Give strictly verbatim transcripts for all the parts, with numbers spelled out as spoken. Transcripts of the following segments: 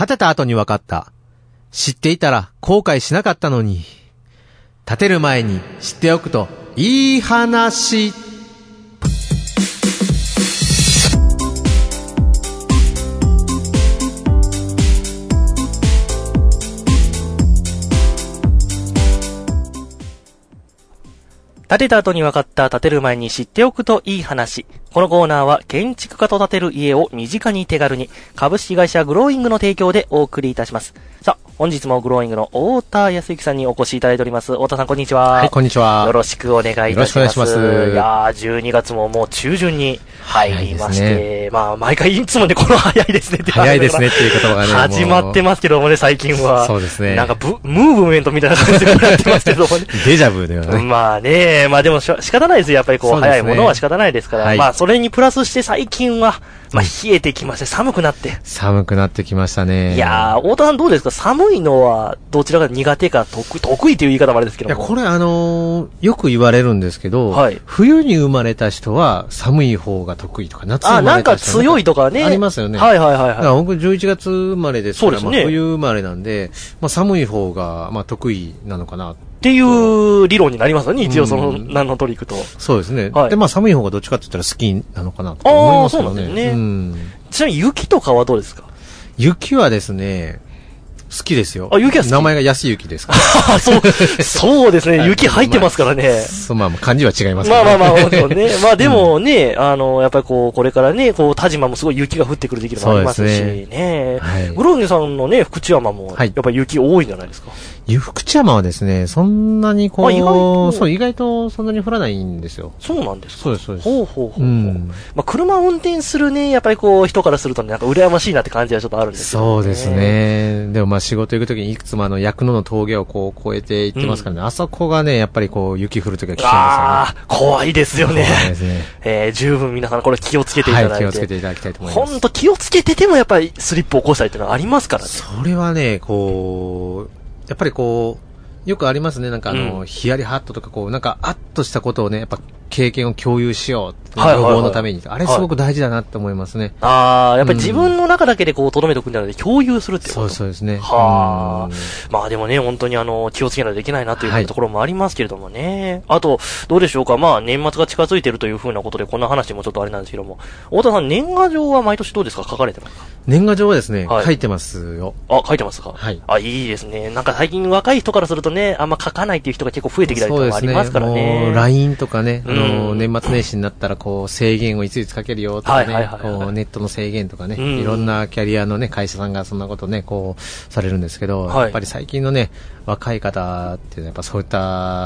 建てた後に分かった。知っていたら後悔しなかったのに。建てる前に知っておくといい話。 建てた後に分かった建てる前に知っておくといい話。このコーナーは建築家と建てる家を身近に手軽に株式会社グローイングの提供でお送りいたします。さあ、本日もグローイングの太田康之さんにお越しいただいております。太田さんこんにちは。 はい、こんにちは。 よろしくお願いいたします。よろしくお願いします。いやー、じゅうにがつももう中旬に入りまして、ね、まあ毎回いつもね、この早いですねって早いですねっていう言葉がね、 始まってますけどもね、最近は。 そうですね。 なんかブ、ムーブメントみたいな感じでやってますけどもね。 デジャブだよね。 まあね、まあでもし仕方ないですよ。やっぱりこう、早いものは仕方ないですから。はい、まあそれにプラスして最近は、まあ冷えてきまして、寒くなって。 寒くなってきましたね。 いやー、太田さんどうですか？寒いのはどちらか苦手か得、得意という言い方もあれですけども。 いや、これあのー、よく言われるんですけど、はい、冬に生まれた人は寒い方が得意とか、夏に生まれた人は。あ、なんか強いとかね。 ありますよね。 はいはいはいはい。 だから僕じゅういちがつ生まれですから、そうですね。まあ、冬生まれなんで、まあ寒い方が、まあ得意なのかな。 っていう理論になりますよね、一応その、何のトリックと。 そうですね。はい、で、まあ寒い方がどっちかって言ったら好きなのかなと思いますけどね。ああ、そうなんですね。うん。 ちなみに雪とかはどうですか？ 雪はですね、好きですよ。 あ、雪は好き？ 名前が安雪ですから。そう、そうですね。雪入ってますからね。 そう、まあ、漢字は違いますけどね。まあまあまあ、そうね。まあでもね、あの、やっぱりこう、これからね、こう、田島もすごい雪が降ってくる時期もありますしね。はい。グローニさんのね、福知山も、やっぱり雪多いんじゃないですか？ 福知山はですね、そんなにこう、意外そう、意外とそんなに降らないんですよ。 そうなんですか？ そうです、そうです。 ほうほうほう。うん。まあ、車を運転するね、やっぱりこう、人からするとね、なんか羨ましいなって感じはちょっとあるんですよね。 そうですね。でもまあ、仕事行くときにいくつもあの、薬野の峠をこう、越えて行ってますからね、うん、あそこがね、やっぱりこう、雪降るときは危険ですよね。ああ、 怖いですよね。 怖いですね。 えー、十分皆さんこれ気をつけていただいて。 はい、気をつけていただきたいと思います。 ほんと気をつけててもやっぱりスリップを起こしたりっていうのはありますからね。 それはね、こう、やっぱりこう、よくありますね。なんかあの、うん、ヒヤリハットとかこう、なんかあっとしたことをね、やっぱ経験を共有しようって、はいはいはい、情報のために。あれすごく大事だなって思いますね。 はい、ああ、やっぱり自分の中だけでこう、留めておくんじゃなくて共有するってこと。 そうそうですね。 はあ。まあでもね、本当にあの、気をつけないといけないなというところもありますけれどもね。はい、あと、どうでしょうか。まあ年末が近づいているというふうなことで、こんな話もちょっとあれなんですけども。太田さん、年賀状は毎年どうですか？書かれてますか？ 年賀状はですね、はい、書いてますよ。 あ、書いてますか？ はい。 あ、いいですね。なんか最近若い人からするとね、あんま書かないっていう人が結構増えてきたりとかもありますからね。そうですね。 もう ライン とかね、あの、年末年始になったらこう、制限をいついつかけるよとかね、はいはいはいはい、こうネットの制限とかね、うん、いろんなキャリアのね、会社さんがそんなことね、こう、されるんですけど、はい、やっぱり最近のね、若い方っていうのはやっぱそういった、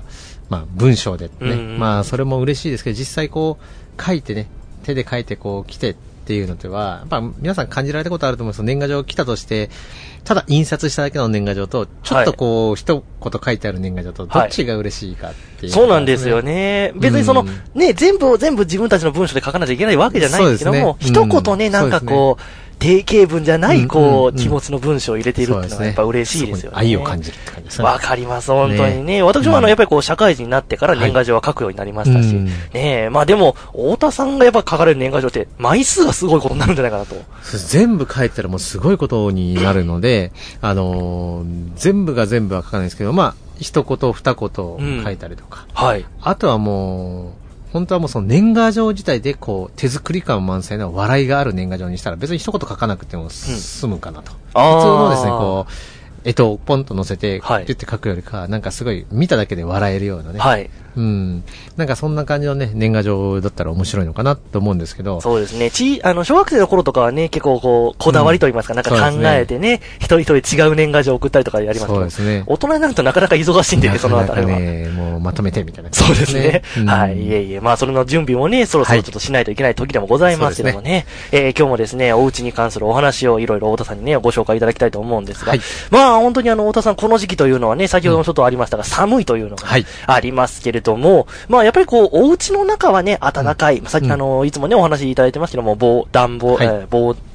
まあ文章でね、うんうん、まあそれも嬉しいですけど、実際こう、書いてね、手で書いてこう来て、っていうのでは、やっぱ皆さん感じられたことあると思うんですよ。年賀状来たとして、ただ印刷しただけの年賀状と、ちょっとこう、はい、一言書いてある年賀状と、どっちが嬉しいかっていう、ね、 そうなんですよね。別にその、うん、ね、全部を全部自分たちの文章で書かなきゃいけないわけじゃないんですけども、ね、一言ね、なんかこう、定型文じゃない、こう、気持ちの文章を入れているっていうのはやっぱ嬉しいですよね。 愛を感じるって感じですね。 わかります、本当にね。私もあの、やっぱりこう、社会人になってから年賀状は書くようになりましたし、ねえ、まあでも、太田さんがやっぱ書かれる年賀状って、枚数がすごいことになるんじゃないかなと。 全部書いたらもうすごいことになるので、あのー、全部が全部は書かないですけど、まあ、一言二言書いたりとか。うん、はい。あとはもう、本当はもうその年賀状自体でこう手作り感満載な笑いがある年賀状にしたら別に一言書かなくても済むかなと。うん、普通のですね、こう、えとをポンと乗せて、はい、ピュッて書くよりか、なんかすごい見ただけで笑えるようなね。はい。うん。なんかそんな感じのね、年賀状だったら面白いのかなと思うんですけど。 そうですね。ち、あの、小学生の頃とかはね、結構こう、こだわりと言いますか、うん、なんか考えてね、ね一人一人違う年賀状を送ったりとかやりますけど。そうですね。大人になるとなかなか忙しいんでね、そのあたりは。 ね、もうまとめてみたいな、 ね。そうですね。うん、はい。いえいえ。まあ、それの準備もね、そろそろちょっとしないといけない時でもございますけどもね。ねえー、今日もですね、お家に関するお話をいろいろ太田さんにね、ご紹介いただきたいと思うんですが。はい、まあ、本当にあの、太田さん、この時期というのはね、先ほどもちょっとありましたが、うん、寒いというのがありますけれども、はい、まあ、やっぱりこう、お家の中はね、暖かい。うん、さっきあの、いつもね、お話いただいてますけども、防、暖房、はい、えー、防、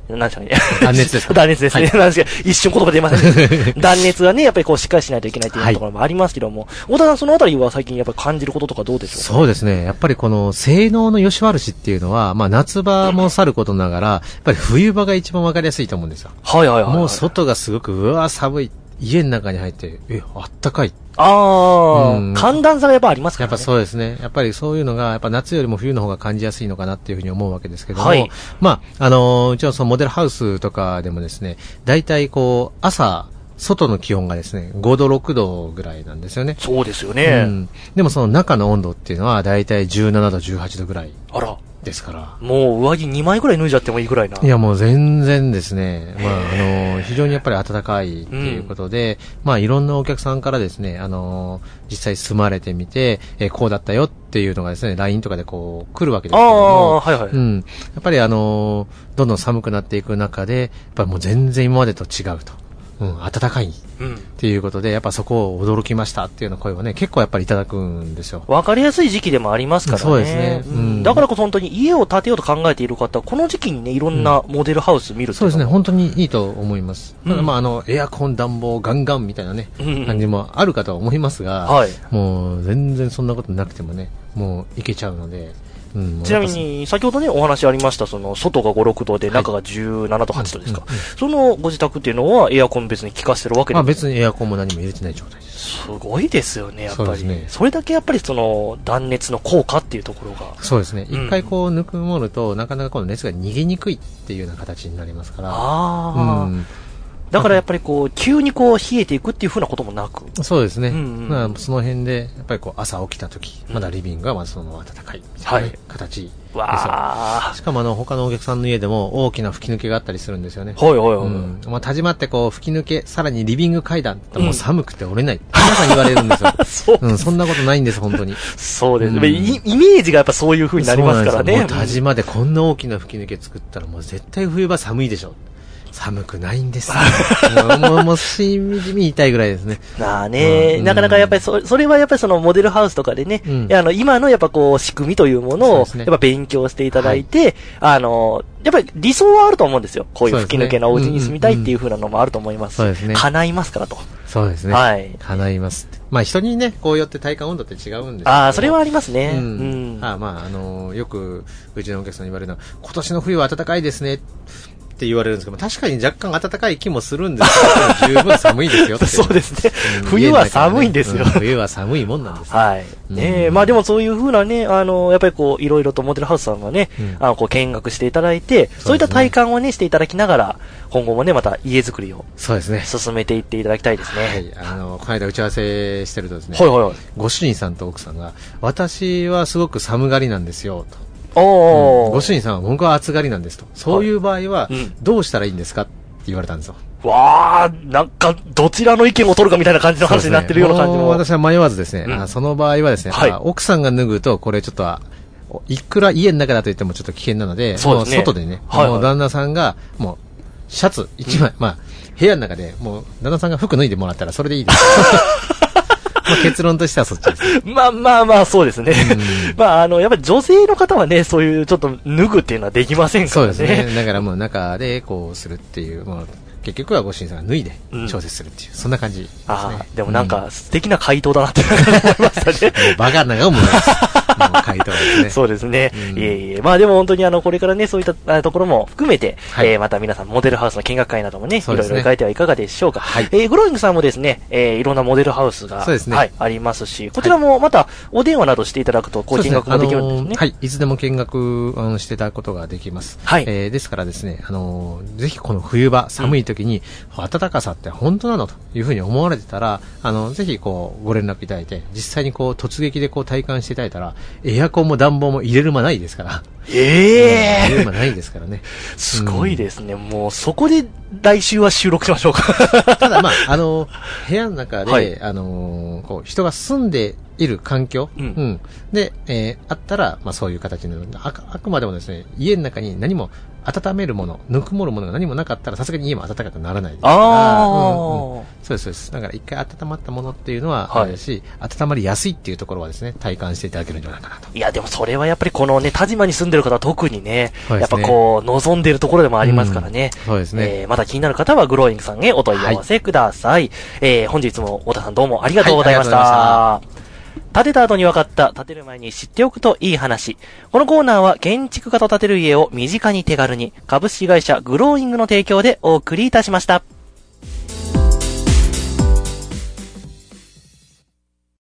なんですかね。 断熱ですか。 断熱ですね。はい、なんですけど、一瞬言葉出ません。断熱がね、やっぱりこうしっかりしないといけないというところもありますけども、はい、太田さんそのあたりは最近やっぱり感じることとかどうでしょうか。 そうですね。やっぱりこの性能の良し悪しっていうのは、まあ夏場もさることながら、やっぱり冬場が一番わかりやすいと思うんですよ。 はいはいはい、はい。 もう外がすごく、うわ、寒い。家の中に入って、え、あったかい。 ああ、うん、寒暖差がやっぱありますからね。 やっぱそうですね。やっぱりそういうのが、やっぱ夏よりも冬の方が感じやすいのかなっていうふうに思うわけですけども、はい、まあ、あのー、うちのそのモデルハウスとかでもですね、大体こう、朝、外の気温がですね、ごど、ろくどぐらいなんですよね。 そうですよね。 うん。でもその中の温度っていうのは、大体じゅうななど、じゅうはちどぐらい。 あら。 ですから。 もう上着にまいぐらい脱いじゃってもいいぐらいな。 いやもう全然ですね。まあ、あの、非常にやっぱり暖かいっていうことで、うん、まあいろんなお客さんからですね、あの、実際住まれてみて、えー、こうだったよっていうのがですね、ライン とかでこう来るわけですけども。 ああ、はいはい。 うん。やっぱりあの、どんどん寒くなっていく中で、やっぱりもう全然今までと違うと。うん、暖かい。うん。っていうことで、やっぱそこを驚きましたっていうような声をね、結構やっぱりいただくんですよ。 わかりやすい時期でもありますからね。 そうですね。 うん。だからこそ本当に家を建てようと考えている方は、この時期にね、いろんなモデルハウス見るっていうの、うん、そうですね。 本当にいいと思います。うん、ただまあ、あの、エアコン暖房ガンガンみたいなね、うん、感じもあるかとは思いますが、はい。もう全然そんなことなくてもね、もういけちゃうので、うん、 ちなみに、先ほどね、お話ありました、その、外がご、ろくどで、中がじゅうななど、はちどですか、はいうんうんうん。そのご自宅っていうのは、エアコン別に効かせてるわけですか。 あ、別にエアコンも何も入れてない状態です。 すごいですよね、やっぱり。そうですね。それだけやっぱりその、断熱の効果っていうところが。 そうですね。一、うん、回こう、ぬくもると、なかなかこの熱が逃げにくいっていうような形になりますから。ああ。うん。だからやっぱりこう、急にこう、冷えていくっていうふうなこともなく。 そうですね。うんうん、まあ、その辺で、やっぱりこう、朝起きた時、まだリビングがまずその暖かいみたいな、ね、はい、形ですよ。わしかもあの、他のお客さんの家でも大きな吹き抜けがあったりするんですよね。 はいはいはい。うん。 まあ、始まってこう、吹き抜け、さらにリビング階段ってもう寒くて折れない。皆さん言われるんですよ。そう。うん、そんなことないんです、本当に。 そうです。うん、イ, イメージがやっぱそういう風になりますからね。 もう田島でこんな大きな吹き抜け作ったらもう絶対冬場寒いでしょ。寒くないんです。もう、もう、しみじみ言いたいぐらいですね。 まあね、うん、なかなかやっぱりそ、それはやっぱりそのモデルハウスとかでね、うん、あの、今のやっぱこう、仕組みというものを、やっぱ勉強していただいて、はい、あの、やっぱり理想はあると思うんですよ。こういう吹き抜けのお家に住みたいっていう風なのもあると思います。そうですね。叶いますからと。 そうですね。はい。叶います。まあ人にね、こうよって体感温度って違うんですけど。 ああ、それはありますね。うん。 うん、あまあ、あのー、よく、うちのお客さんに言われるのは、今年の冬は暖かいですね。って言われるんですけど、確かに若干暖かい気もするんですけど、十分寒いですよって。 そうですね。うん、冬は寒いんですよ、うん。 冬は寒いもんなんです、ね。 はい。ねえ、うん、まあでもそういう風なね、あの、やっぱりこう、いろいろとモデルハウスさんがね、うん、あの、こう見学していただいて、そういった体感をね、していただきながら、今後もね、また家づくりを。そうですね。進めていっていただきたいですね。 はい。あの、この間打ち合わせしてるとですね。 はいはいはい。 ご主人さんと奥さんが、私はすごく寒がりなんですよ、と。 おうん、ご主人さんは僕は暑がりなんですと。そういう場合は、どうしたらいいんですかって言われたんですよ。 わあ、なんか、どちらの意見を取るかみたいな感じの話になってるような感じも。 私は迷わずですね、うん、あその場合はですね、はい、奥さんが脱ぐと、これちょっと、いくら家の中だと言ってもちょっと危険なので、そうですね、もう外でね、はいはい、もう旦那さんが、もう、シャツ一枚、うん、まあ、部屋の中で、もう、旦那さんが服脱いでもらったらそれでいいです。まあ結論としてはそっちです。 まあまあまあ、そうですね。まあ、あの、やっぱり女性の方はね、そういうちょっと脱ぐっていうのはできませんからね。 そうですね。だからもう中でこうするっていう、もう結局はご主人さんが脱いで調節するっていう、うん、そんな感じですね。あでもなんか素敵な回答だなって思いましたね。 もうバカなが思います。回答ですね。 そうですね。うん、いえいえ。まあでも本当にあの、これからね、そういったところも含めて、はい、えー、また皆さんモデルハウスの見学会などもね、いろいろ書いてはいかがでしょうか。はい、えー、グローイングさんもですね、えー、いろんなモデルハウスが、そうですね、はい、ありますし、こちらもまたお電話などしていただくと、こう見学ができるんですね。 ね、はい、いつでも見学、あの、していただくことができます。はい。えー、ですからですね、あのー、ぜひこの冬場、寒い時に、うん、暖かさって本当なのというふうに思われてたら、あの、ぜひこう、ご連絡いただいて、実際にこう、突撃でこう、体感していただいたら、エアコンも暖房も入れる間ないですから。 ええー、 入れる間ないですからね。 すごいですね。うん、もう、そこで来週は収録しましょうか。 ただまあ、あの、部屋の中で、はい、あの、こう、人が住んで、 いる環境、うんうん、で、えー、あったら、まあそういう形になる。あ、あくまでもですね、家の中に何も温めるもの、ぬくもるものが何もなかったら、さすがに家も暖かくならないですから。あうんうん、そうです、そうです。だから一回温まったものっていうのはあるし、はい、温まりやすいっていうところはですね、体感していただけるんじゃないかなと。 いや、でもそれはやっぱりこのね、田島に住んでる方は特にね、ねやっぱこう、望んでいるところでもありますからね。 うん、そうですね。 えー、まだ気になる方はグローイングさんへお問い合わせください。はい、えー、本日も太田さんどうもありがとうございました。はい、建てた後に分かった建てる前に知っておくといい話。このコーナーは建築家と建てる家を身近に手軽に株式会社グローイングの提供でお送りいたしました。